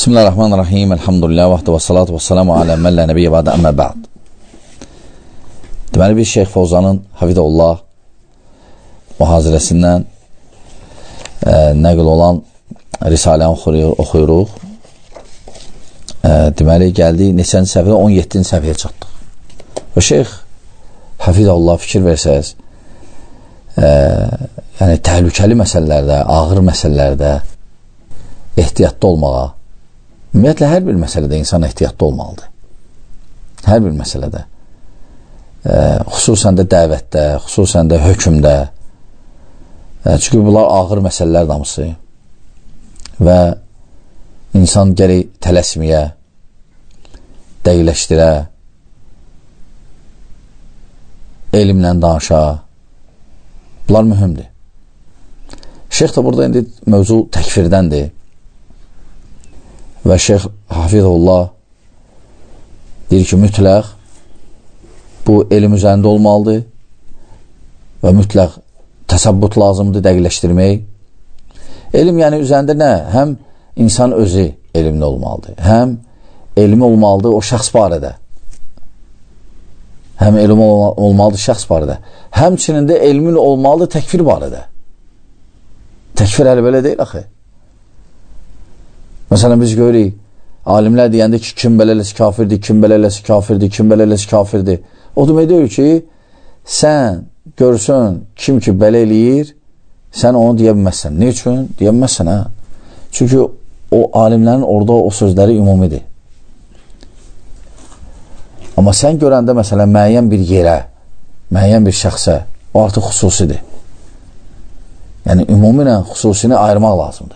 Bismillahirrahmanirrahim. Elhamdülillah və salatu və salamu alə mən lə nəbiyyə bə'də əmmə bə'd. Deməli, biz Şeyx Fovzanın Hafidullah mühazirəsindən nəql olan Risaləni oxuyuruq. Deməli, gəldik neçənci səhvəyə? 17-ci səhvəyə çatdıq. Və Şeyx Hafidullah fikir versəz, yəni təhlükəli məsələlərdə, ağır məsələlərdə ehtiyatlı olmağa, ümumiyyətlə, hər bir məsələdə insan ehtiyatlı olmalıdır. Hər bir məsələdə. Xüsusən də dəvətdə, xüsusən də hökmdə. Çünki bunlar ağır məsələlər damısı. Və insan gərək tələsməyə, dəqiqləşdirə, elmlə danışa. Bunlar mühümdür. Şeyx da burada indi mövzu təkfirdəndir. Və Şeyx Hafidullah deyir ki, mütləq bu elm üzərində olmalıdır və mütləq təsəbbut lazımdır, dəqiqləşdirmək. Elm yəni üzərində nə? Həm insan özü elmli olmalıdır, həm elmi olmalıdır o şəxs barədə. Həm elm olmalıdır şəxs barədə. Həmçinin də elmin olmalıdır təkfir barədə. Təkfir hələ belə deyil, axı. Məsələn, biz görürük, alimlər deyəndə ki, kim belələsi kafirdir, kim belələsi kafirdir, kim belələsi kafirdir. O demək deyir ki, sən görsün, kim ki belə eləyir, sən onu deyə bilməzsən. Ne üçün? Deyə bilməzsən, hə? Çünki o alimlərin orada o sözləri ümumidir. Amma sən görəndə, məsələn, müəyyən bir yerə, müəyyən bir şəxsə, o artıq xüsusidir. Yəni, ümumi ilə xüsusini ayırmaq lazımdır.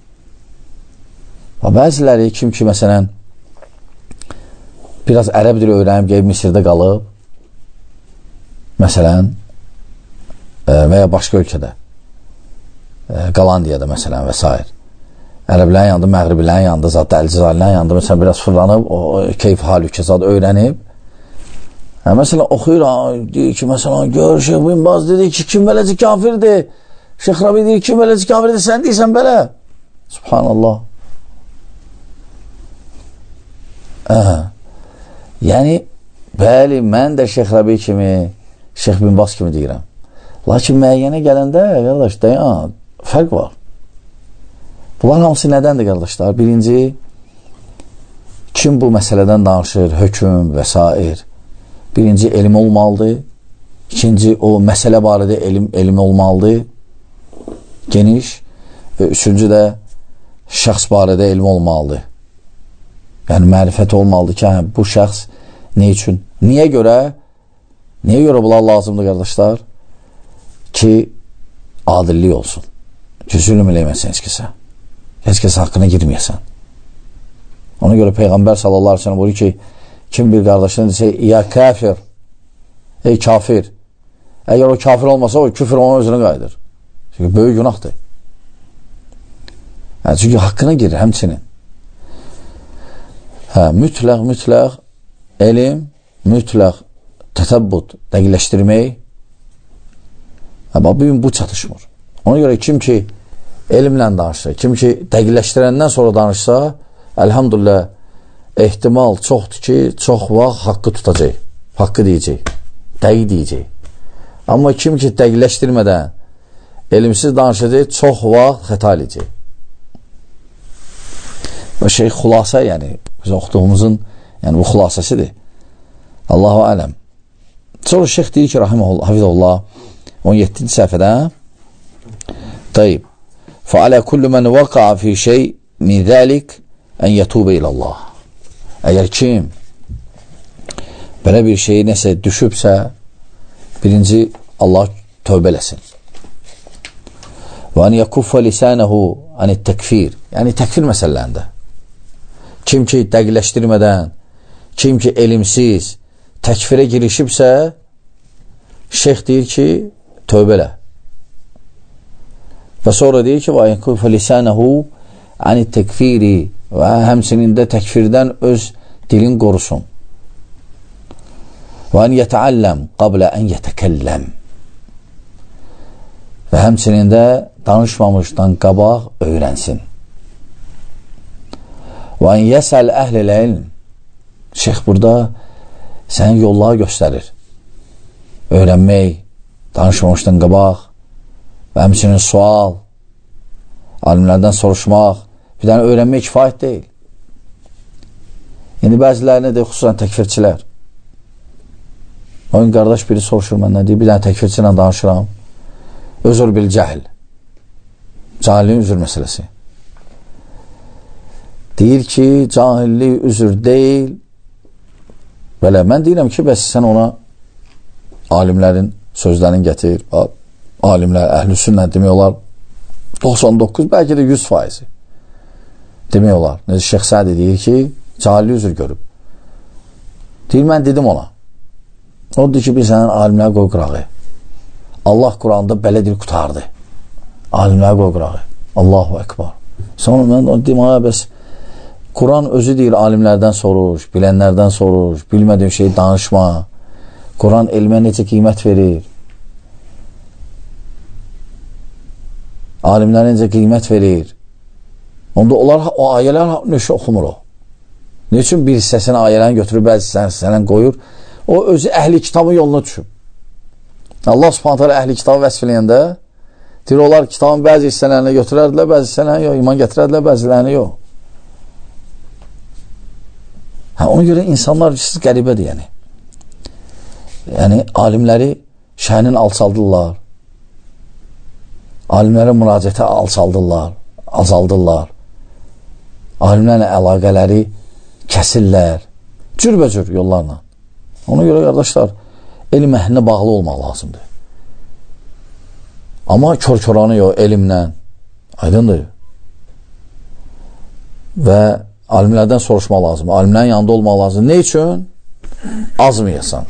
Və bəziləri kim ki, məsələn, biraz ərəb dili öyrənib, gəlib Misirdə qalıb, məsələn, və ya başqa ölkədə, Qalandiyada, məsələn, və s. Ərəblərin yanında, məğribilərin yanında, zat Əlcizalilərin yanında, məsələn, biraz fırlanıb, o keyf halükə zat öyrənib, məsələn, oxuyur, deyir ki, məsələn, gör, Şeyx bin Baz dedi ki, kim beləcə kafirdir, Şeyx Rabi deyir, kim beləcə kafirdir, sən deyirsən belə. Subhanallah. Yəni, bəli, mən də Şeyx Rabi kimi, Şeyx bin Baz kimi deyirəm. Lakin müəyyənə gələndə, qardaş, dayan, fərq var. Bunlar hamısı nədəndir, qardaşlar? Birinci, kim bu məsələdən danışır, hökm və s. Birinci, elm olmalıdır. İkinci, o məsələ barədə elm olmalıdır. Geniş. Və üçüncü də, şəxs barədə elm olmalıdır. Yəni, mərifət olmalıdır ki, bu şəxs nə üçün? Niyə görə bunlar lazımdır, qardaşlar? Ki, adillik olsun. Ki, zülm eləməsin heç kəsə. Heç kəsə haqqına girməyəsən. Ona görə Peyğəmbər sallallahu aleyhi ve sellem buyurur ki, kim bir qardaşına desə, ya kafir, ey kafir. Əgər o kafir olmasa, o küfür onun özünə qayıdır. Çünki böyük günahdır. Yəni, çünki haqqına girir həmçinin. Mütləq elm, mütləq təsəbbut, dəqiqləşdirmək. Bugün bu çatışmır. Ona görə kim ki elmlə danışsa, kim ki dəqiqləşdirəndən sonra danışsa, əlhamdülillah, ehtimal çoxdur ki, çox vaxt haqqı tutacaq, haqqı deyəcək, dəqiq deyəcək. Amma kim ki dəqiqləşdirmədən elmsiz danışacaq, çox vaxt xəta eləyəcək. Və Şeyx xülasə, yəni, biz oxuduğumuzun, yəni bu xülasəsidir. Allahu aləm. Sonra Şeyx deyir ki, Hafidullah, 17-ci səhvədə, Tayyib, فَعَلَى كُلُّ مَنْ وَقَعَ فِي شَيْءٍ مِنْ ذَلِكَ أَنْ يَتُوبَ إِلَى اللّٰهِ. Əgər kim belə bir şey nəsə düşübsə, birinci Allah tövbə eləsin. وَأَنْ يَكُفَّ لِسَانَهُ عَنِ التَّكْفِيرِ. Yəni, təkfir məsələlərində. Kim ki dəqiqləşdirmədən, kim ki elmsiz təkfirə girişibsə, Şeyx deyir ki, tövbə elə. Və sonra deyir ki, وَاَيْكُفَ لِسَانَهُ عَنِ التَّكْفِيرِ. Və həmçinin də təkfirdən öz dilin qorusun. وَاَنْ يَتَعَلَّمْ قَبْلَ أَنْ يَتَكَلَّمْ. Və həmçinin də danışmamışdan qabaq öyrənsin. Və in yəsəl əhlilə ilm. Şeyx burada sənə yolları göstərir. Öyrənmək, danışmamışdan qabaq və həmçinin sual, alimlərdən soruşmaq, bir dənə öyrənmək kifayət deyil. İndi bəzilərinə də xüsusən təkfirçilər. O gün qardaş biri soruşur məndən, deyir, bir dənə təkfirçi ilə danışıram. Özür bil cəhl. Cahilliyin üzür məsələsi. Deyir ki, cahillik üzür deyil. Belə, mən deyirəm ki, bəs sən ona alimlərin sözlərini gətir. Alimlər, əhl-i sünnə demək olar 99, bəlkə də 100% demək olar. Necə Şeyx Sədi deyir ki, cahillik üzür görüb. Deyir, mən dedim ona. O deyir ki, bir sənin alimlər qoy qırağı. Allah Quranda belə deyir, qutardı. Alimlər qoy qırağı. Allahu Ekber. Sonra mən deyim, bəs Quran özü deyir, alimlərdən soruş, bilənlərdən soruş, bilmədiyin şeyi danışma. Quran elmə necə qiymət verir? Alimlər necə qiymət verir? Onda onlar o ayələr neçə oxumur o? Ne üçün bir hissəsini ayələrini götürüb, bəzi hissəsini qoyur? O özü əhli kitabın yoluna düşüb. Allah Subhanahu taala əhli kitabı vəsf eləyəndə deyir, onlar kitabın bəzi hissələrini götürərdilər, bəzi hissələrini yox, iman gətirərdilər, bəzilərini yox. Ona görə insanlar siz qəribədir, yəni. Yəni, alimləri şəhinin alçaldırlar. Alimlərə müraciətə azaldırlar. Alimlərlə əlaqələri kəsirlər. Cürbəcür yollarla. Ona görə, qardaşlar, elm əhlinə bağlı olmaq lazımdır. Amma kör-köranı yox, elmlə. Aydındır. Və alimlərdən soruşmaq lazım. Alimlərin yanında olmaq lazım. Ne üçün? Azmayasan.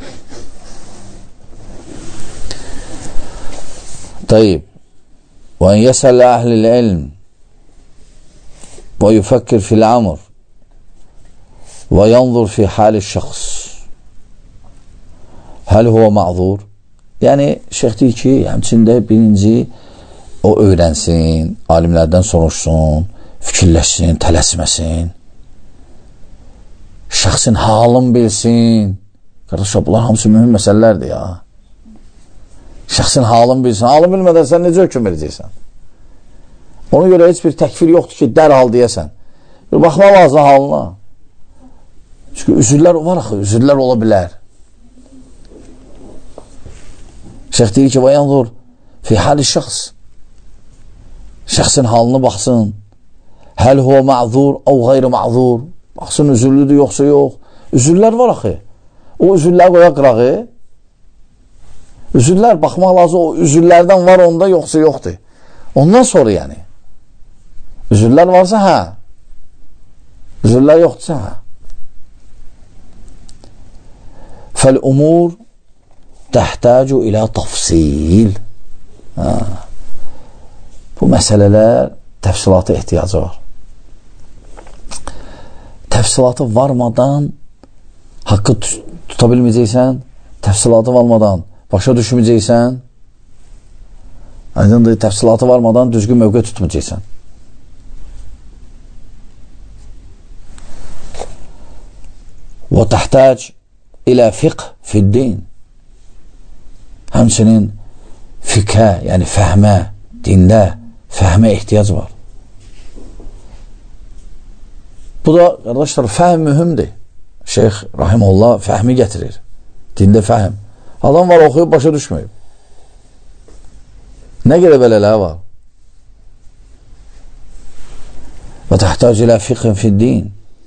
Tayyib. Və in yəsələ əhlil ilm və yufəkkir fil amr və yanzur fi hali şəxs həl huvə ma'zur. Yəni, şeyx deyir ki, həmçində birinci o öyrənsin, alimlərdən soruşsun, fikirləşsin, tələsməsin, şəxsin halını bilsin. Qardaşlar, bunlar hamısı mühüm məsələlərdir ya. Şəxsin halını bilsin. Halını bilmədən sən necə hökm verəcəksən? Ona görə heç bir təkfir yoxdur ki, dərhal deyəsən. Baxma lazım halına. Çünki üzürlər var axı, üzürlər ola bilər. Şeyx deyir ki, və yanzur fi hali şəxs. Şəxsin halını baxsın. Həl huvə ma'zur, əv qeyri ma'zur. Baxsın, üzürlüdür, yoxsa yox. Üzürlər var axı. O üzürlər qoya qırağı. Üzürlər, baxmaq lazım, o üzürlərdən var onda, yoxsa yoxdur. Ondan sonra yəni. Üzürlər varsa, hə. Üzürlər yoxdursa, hə. Fəl-umur təhtəcu ilə tafsil. Bu məsələlər təfsilata ehtiyacı var. Təfsilatı varmadan haqqı tuta bilməyəcəksən, təfsilatı varmadan başa düşməyəcəksən, aydındır, təfsilatı varmadan düzgün mövqe tutmayacaqsan. Və təhtəc ilə fiqh fiddin. Həmçinin fiqhə, yəni fəhmə, dində fəhmə ehtiyac var. Bu da, qardaşlar, fəhm mühümdir. Şeyx Rahimullah fəhmi gətirir. Dində fəhm. Adam var, oxuyub, başa düşməyib. Nə qədər belələr var? Və təhtəc ilə fiqhin fiddin.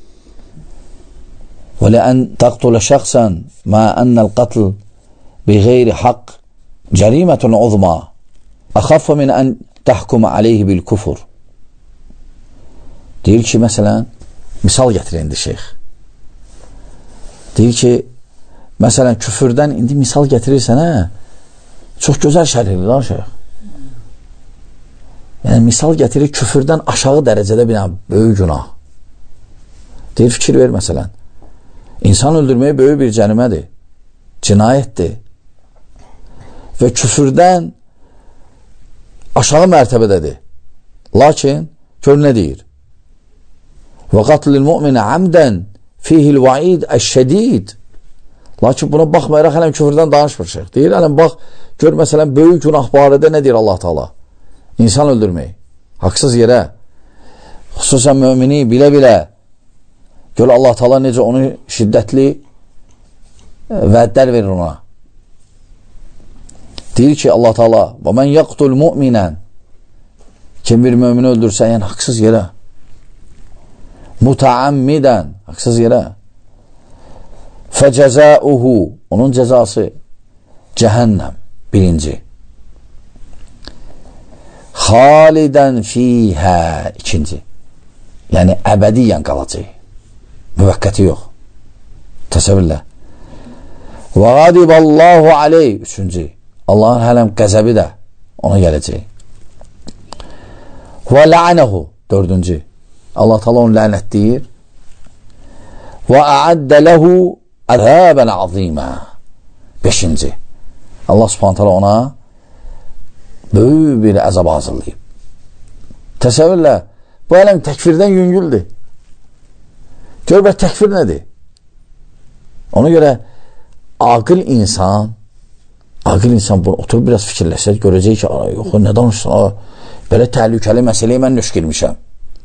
Və ləən təqtulə şəxsən mə ənəl qatl bi qeyri haqq cərimətun uzma əxaffə min ən təhkumə aleyhi bil küfür. Deyir ki, məsələn, misal gətirir indi şeyx. Deyir ki, məsələn, küfürdən indi misal gətirirsən, çox gözəl şərhdir, da şeyx. Yəni, misal gətirir küfürdən aşağı dərəcədə bir böyük günah. Deyir, fikir ver, məsələn. İnsan öldürməyə böyük bir cərimədir, cinayətdir və küfürdən aşağı mərtəbədədir. Lakin, gör nə deyir? Və qatlil mu'minə amdən fihil vaid əşşədid. Lakin buna baxmayaraq hələm küfürdən danışmır şeyh. Deyir, hələm bax, gör məsələn, böyük günah barədə nə deyir Allah Taala? İnsan öldürmək, haqsız yerə, xüsusən mümini bilə-bilə. Gör Allah Taala necə onu şiddətli vədlər verir ona. Deyir ki, Allah Taala, və mən yaqtul mu'minən, kim bir mümini öldürsə, yəni haqsız yerə, mutaammidən, haqsız yerə, fəcəzəuhu, onun cəzası cəhənnəm, birinci, xalidən fiyhə, ikinci, yəni əbədiyyən qalacaq, müvəqqəti yox, təsəvvürlə, və qadiballahu aleyh, üçüncü, Allahın hələm qəzəbi də ona gələcək, və lə'nəhu, dördüncü, Allah Taala onu lənətləyir, və əəddə ləhu əzəbən azimə, beşinci, Allah Subhanahu Taala ona böyük bir əzab hazırlayıb. Təsəvvürlə, bu ələm təkfirdən yüngüldür. Gör bək, təkfir nədir? Ona görə aqil insan bunu oturub biraz fikirləşək, görəcək ki, yox, nə danışsın, belə təhlükəli məsələyə mən nöş girmişəm.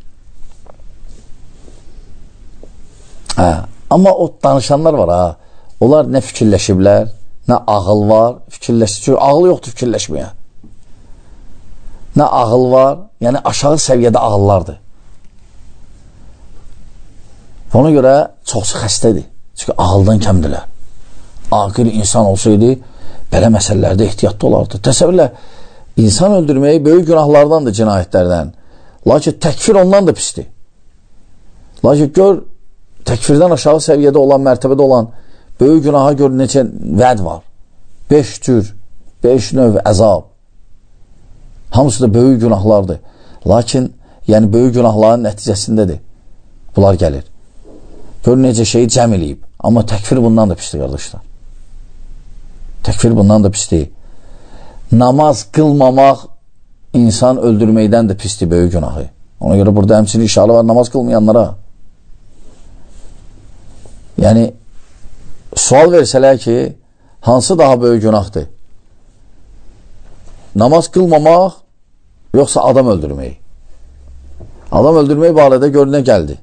Amma o danışanlar var, onlar nə fikirləşiblər, nə ağıl var, fikirləşir, ağıl yoxdur fikirləşməyə. Nə ağıl var, yəni aşağı səviyyədə ağıllardır. Ona görə çoxsu xəstədir, çünki ağıldan kəmdirlər. Aqil insan olsaydı, belə məsələlərdə ehtiyatlı olardı. Təsəvvürlə, insan öldürməyi böyük günahlardandır, cinayətlərdən. Lakin təkfir ondan da pisdir. Lakin gör, təkfirdən aşağı səviyyədə olan, mərtəbədə olan böyük günaha gör necə vəd var. 5 cür, 5 növ əzab. Hamısı da böyük günahlardır. Lakin, yəni böyük günahların nəticəsindədir. Bunlar gəlir. Gör necə şeyi cəm eləyib. Amma təkfir bundan da pisdir, qardaşlar. Təkfir bundan da pisdir. Namaz qılmamaq insan öldürməkdən də pisdir, böyük günahı. Ona görə burada həmçinin işarə var namaz qılmayanlara. Yəni, sual versələr ki, hansı daha böyük günahdır? Namaz qılmamaq, yoxsa adam öldürmək? Adam öldürmək barədə gör nə gəldi?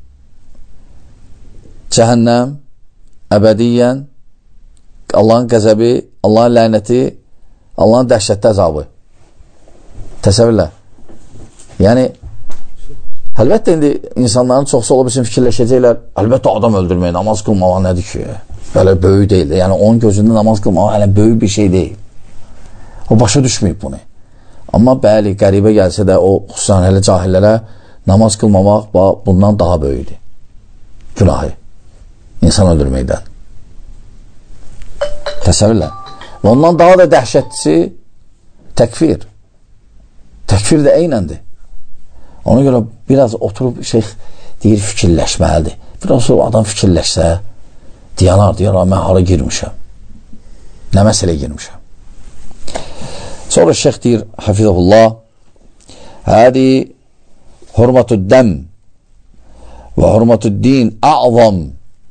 Cəhənnəm, əbədiyyən, Allahın qəzəbi, Allahın lənəti, Allahın dəhşətli əzabı. Təsəvvürlə. Yəni, əlbəttə indi insanların çoxsu olub üçün fikirləşəcəklər, əlbəttə adam öldürmək, namaz qılmamaq nədir ki? Belə böyük deyil. Yəni, onun gözündə namaz qılmamaq hələ böyük bir şey deyil. O başa düşməyib bunu. Amma bəli, qəribə gəlsə də o xüsusən hələ cahillərə namaz qılmamaq bundan daha böyükdür. Günahı. İnsan öldürməkdən. Təsəvvürlə. Və ondan daha da dəhşətlisi təkfir. Təkfir də eynəndir. Ona görə biraz oturub şeyh deyir fikirləşməlidir. Biraz sonra adam fikirləşsə deyər, mən hara girmişəm? Nə məsələ girmişəm? Sonra şeyh deyir, hafizəhullah, hədi hurmatud dəm və hurmatud din a'zam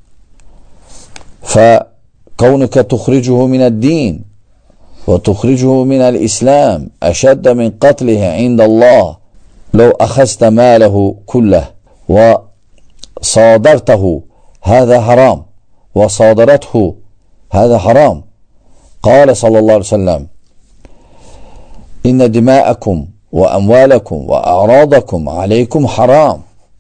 فكونك تخرجه من الدين وتخرجه من الإسلام أشد من قتله عند الله لو أخذت ماله كله وصادرته هذا حرام وصادرته هذا حرام قال صلى الله عليه وسلم إن دماءكم وأموالكم وأعراضكم عليكم حرام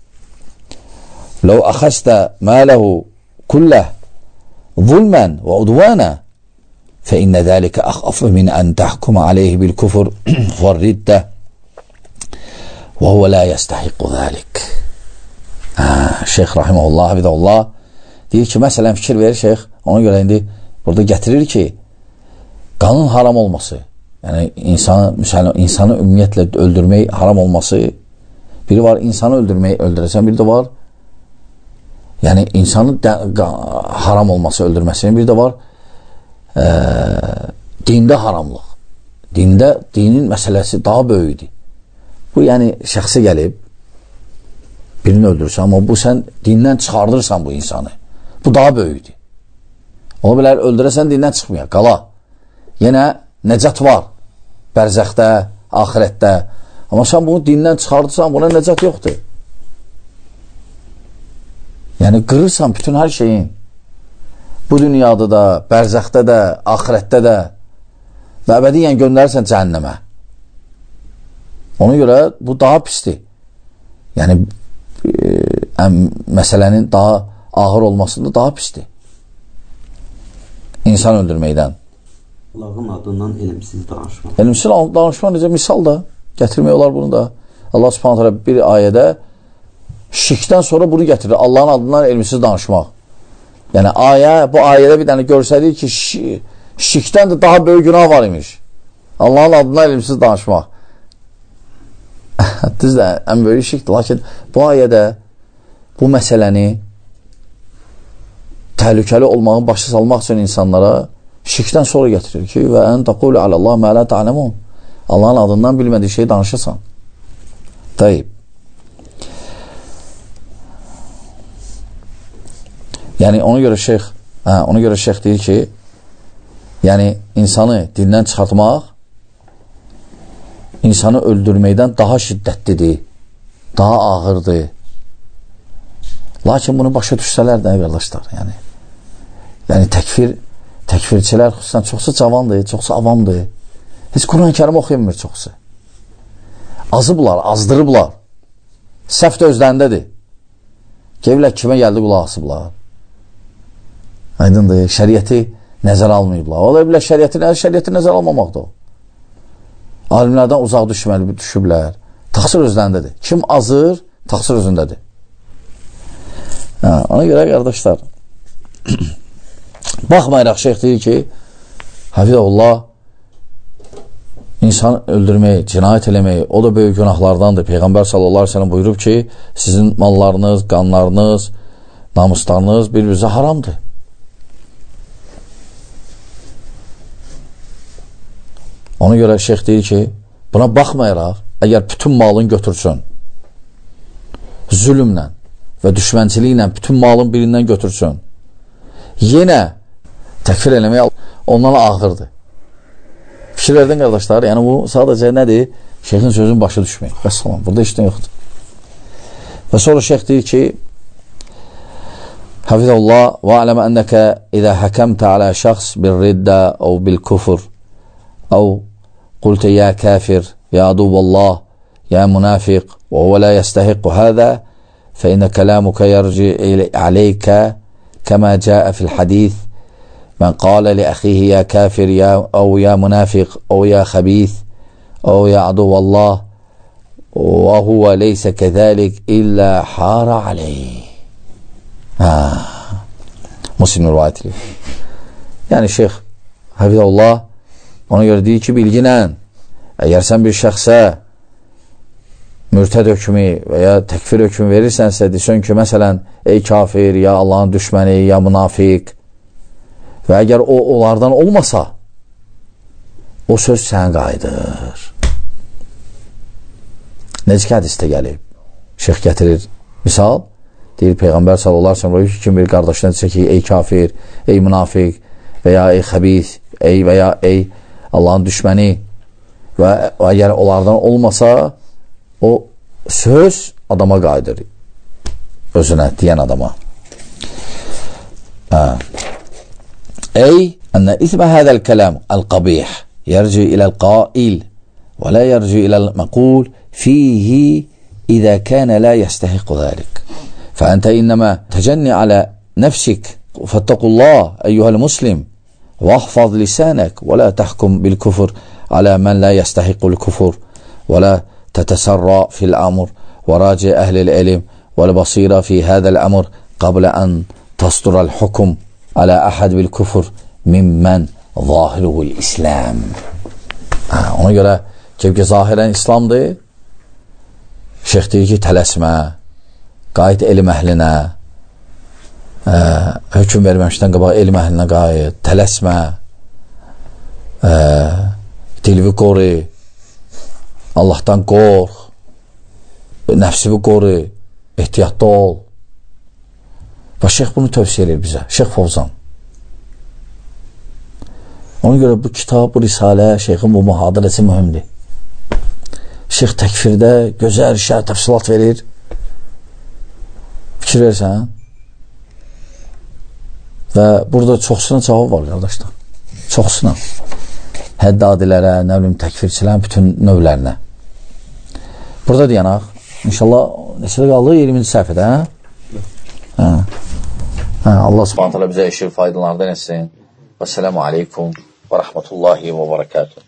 لو أخذت ماله كله ظلما وعدوانا فإن ذلك أخف من أن تحكم عليه بالكفر والردة وهو لا يستحق ذلك. Şeyh rahimehullah, hafizahullah deyir ki, məsələn fikir verir şeyh, ona görə indi burada gətirir ki, qanın haram olması, yəni insanı ümumiyyətlə öldürmək haram olması, biri var insanı öldürəsən, biri də var yəni insanın haram olması, öldürməsinin, bir də var dində haramlıq. Dinin məsələsi daha böyükdür. Bu yəni şəxsə gəlib birini öldürürsən, amma bu sən dindən çıxardırsan bu insanı. Bu daha böyükdür. Ola bilər öldürəsən dindən çıxmıyor, qala. Yenə nəcət var, bərzəxdə, axirətdə. Amma sən bunu dindən çıxardırsan, buna nəcət yoxdur. Yəni qırırsan bütün hər şeyin. Bu dünyada da, bərzəxdə də, axirətdə də və əbədiyyən göndərirsən cəhənnəmə. Ona görə bu daha pisdir. Yəni məsələnin daha ağır olmasında daha pisdir. İnsan öldürməkdən. Allahın adından elmsiz danışmaq. Elmsiz danışmaq necə misal da gətirmək olar bunu da. Allah Subhanahu taala bir ayədə şirkdən sonra bunu gətirir. Allahın adından elmsiz danışmaq. Yəni bu ayədə bir dənə görsədik ki, şirkdən də daha böyük günah var imiş. Allahın adından elmsiz danışmaq. Düz də ən böyük şirkdir. Lakin bu ayədə bu məsələni təhlükəli olmağın başa salmaq üçün insanlara şirkdən sonra gətirir ki, və ən təqulu alallah mə lə ta'ləmun. Allahın adından bilmədiyi şeyi danışırsan. Tayyib. Yəni ona görə şeyx deyir ki, yəni insanı dindən çıxartmaq insanı öldürməkdən daha şiddətlidir, daha ağırdır. Lakin bunu başa düşsələr də qardaşlar, yəni təkfirçilər xüsusən çoxsu cavandır, çoxsu avamdır. Heç Quran-ı Kərim oxuyamır çoxsu. Azıblar, azdırıblar. Səhv də özlərindədir. Gəlirlər kimə gəldi qulaq asıblar. Aydındır, şəriəti nəzər almayıblar. Ola bilər şəriəti nəzər almamaqdır o. Alimlərdən uzaq düşüblər. Təqsir özlərindədir. Kim azır, təqsir özündədir. Ona görə qardaşlar, baxmayaraq şeyx deyir ki, Hafizullah, insan öldürmək, cinayət eləmək, o da böyük günahlardandır. Peyğəmbər sallallahu aleyhi ve sellem buyurub ki, sizin mallarınız, qanlarınız, namuslarınız bir-birinizə haramdır. Ona görə şeyx deyir ki, buna baxmayaraq, əgər bütün malını götürsün, zülümlə və düşmənçiliklə bütün malın birindən götürsün, yenə təkfir eləmək ondan ağırdır. Fikir verdin qardaşlar, yəni bu sadəcə nədir? Şeyxin sözün başı düşmək. Bəs salam, burada işdən yoxdur. Və sonra şeyx deyir ki, Hafizullah, və aləmə ənəkə idə həkəmtə alə şəxs bil-riddə əv bil-kufr əv قلت يا كافر يا عدو الله يا منافق وهو لا يستحق هذا فإن كلامك يرجع عليك كما جاء في الحديث من قال لأخيه يا كافر أو يا منافق أو يا خبيث أو يا عدو الله وهو ليس كذلك إلا حار عليه. Müslim rivayeti. Yani Şeyh Hafizullah ona görə deyir ki, bilginə, əgər sən bir şəxsə mürtəd hökmü və ya təkfir hökmü verirsənsə, desən ki, məsələn, ey kafir, ya Allahın düşməni, ya münafiq və əgər o, onlardan olmasa, o söz sən qayıdır. Necə hədisdə gəlib? Şeyx gətirir, misal, deyir, Peyğəmbər sallallahu aleyhi ve sellem kim bir qardaşına desə ki, ey kafir, ey münafiq və ya ey xəbis, və ya ey Allahın düşməni və əgər onlardan olmasa, o söz adama qayıdır, özünə, deyən adama. Ey, ənə ismə hədəl kələm əl-qabih yərci iləl-qail və lə yərci iləl-məqul fihi İzə kənə lə yəstəhiqu zəlik fəəntə innəmə təcənni alə nəfsik fəttəqullah əyyuhəl-muslim واحفظ لسانك ولا تحكم بالكفر على من لا يستحق الكفر ولا تتسرع في الأمر وراجع أهل العلم والبصيرة في هذا الأمر قبل أن تصدر الحكم على أحد بالكفر ممن ظاهره الإسلام. Ona görə ki, zahirən İslamdır, şeyx deyir ki, tələsmə, qayıt elm əhlinə, hökm verməmişdən qabaq elm əhlinə qayıt, tələsmə, dilvi qoru, Allahdan qorx, nəfsivi qoru, ehtiyatlı ol. Və şeyx bunu tövsiyə edir bizə, Şeyx Fovzan. Ona görə bu kitab, bu risalə, şeyxin bu mühadirəsi mühümdir. Şeyx təkfirdə gözəl şərh təfsilat verir. Fikir versən. Və burada çoxsuna cavab var, qardaşlar. Çoxsuna. Həddadilərə, nə bilim, təkfirçilərin bütün növlərinə. Burada deyanaq, inşallah, neçədə qaldı? 20-ci səhifədə, hə? Allah subhanət hələ bizə eşir faydalardan etsin. Və sələmu aleykum və rəhmətullahi və bərəkatuhu.